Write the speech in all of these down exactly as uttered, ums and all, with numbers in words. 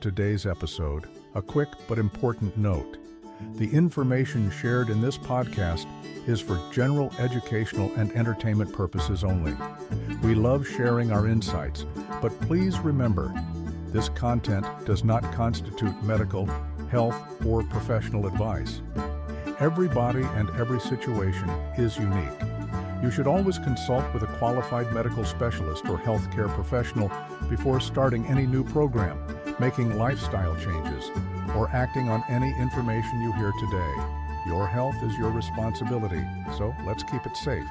today's episode, a quick but important note. The information shared in this podcast is for general educational and entertainment purposes only. We love sharing our insights, but please remember, this content does not constitute medical, health, or professional advice. Every body and every situation is unique. You should always consult with a qualified medical specialist or healthcare professional before starting any new program, making lifestyle changes, or acting on any information you hear today. Your health is your responsibility, so let's keep it safe.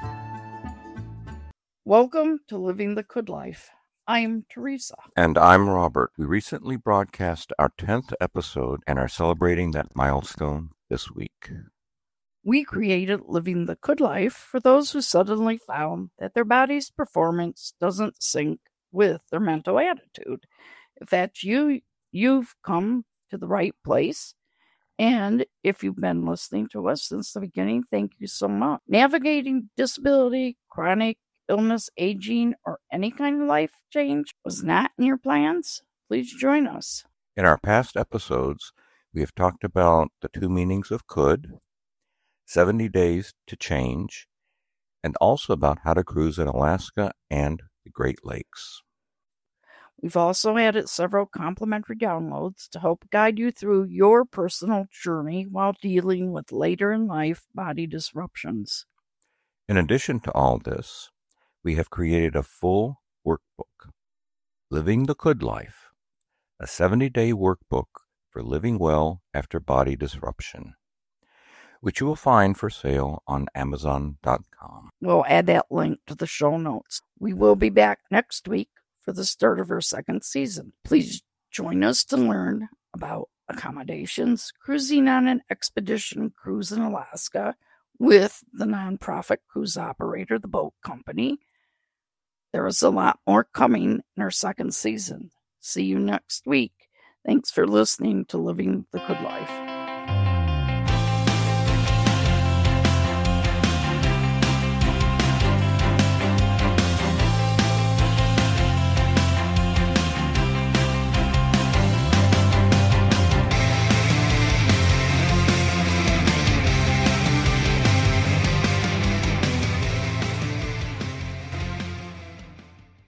Welcome to Living the Good Life. I'm Teresa. And I'm Robert. We recently broadcast our tenth episode and are celebrating that milestone this week. We created Living the Good Life for those who suddenly found that their body's performance doesn't sync with their mental attitude. If that's you, you've come to the right place. And if you've been listening to us since the beginning, thank you so much. Navigating disability, chronic illness, aging, or any kind of life change was not in your plans? Please join us. In our past episodes, we have talked about the two meanings of could, seventy days to change, and also about how to cruise in Alaska and the Great Lakes. We've also added several complimentary downloads to help guide you through your personal journey while dealing with later in life body disruptions. In addition to all this, we have created a full workbook, Living the Good Life, a seventy-day workbook for living well after body disruption, which you will find for sale on amazon dot com. We'll add that link to the show notes. We will be back next week for the start of our second season. Please join us to learn about accommodations, cruising on an expedition cruise in Alaska with the nonprofit cruise operator, the Boat Company. There is a lot more coming in our second season. See you next week. Thanks for listening to Living the Good Life.